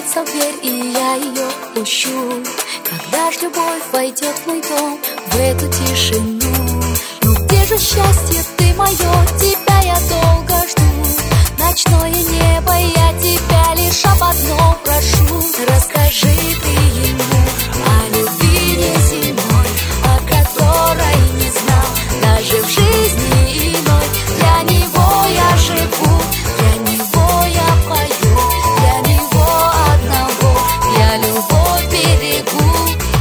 стучится в дверь, и я ее пущу. Когда ж любовь войдет в мой дом, в эту тишину? Ну где же счастье ты мое, тебя я долго жду. Ночное небо, я тебя лишь об одном прошу. Расскажи ты ему о любви неземной, о которой не знал даже в жизни иной. Для него я живу, для него я пою, для него одного я любовь берегу.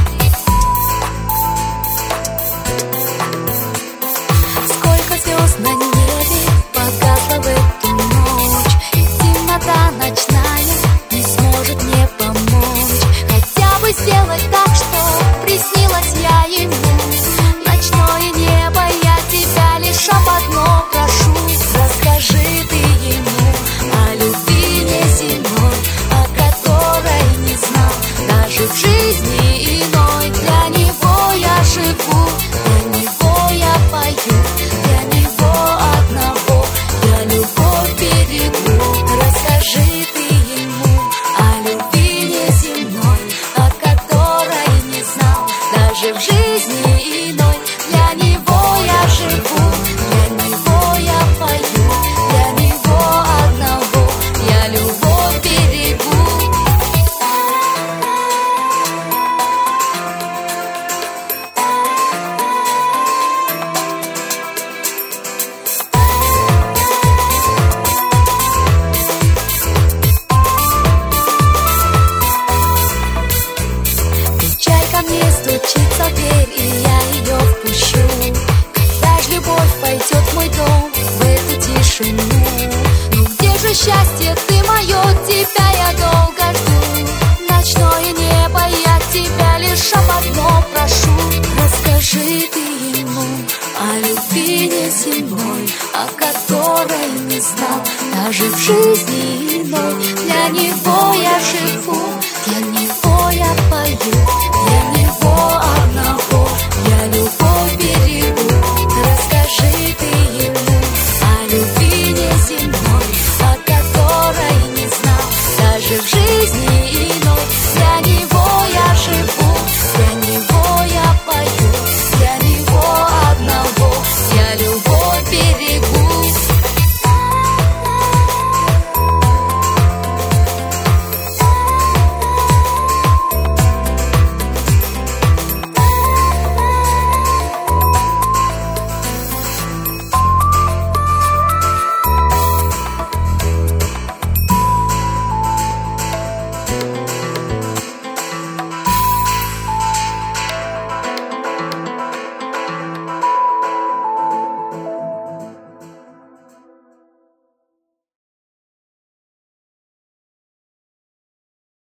Сколько звезд на небе погасло в эту ночь, и темнота ночная не сможет мне помочь. Хотя бы сделать так, что приснилась я ему. Ночное небо, я тебя лишь об одном прошу. Расскажи ты ему о любви неземной, о которой не знал даже в жизни иной. Для него я живу, для него я пою, для него одного я любовь берегу. Расскажи ты ему о любви неземной, о которой не знал даже в жизни иной. Для него я живу, для него я пою, для него одного я любовь берегу. Стучай ко мне, стучится в дверь, и я ее впущу. Когда ж любовь войдет в мой дом, в эту тишину? Ну где же счастье ты мое, тебя я долго жду. Ночное небо, я тебя лишь об одном прошу. Расскажи ты ему о любви неземной, о которой не знал даже в жизни иной. Для него я живу, для него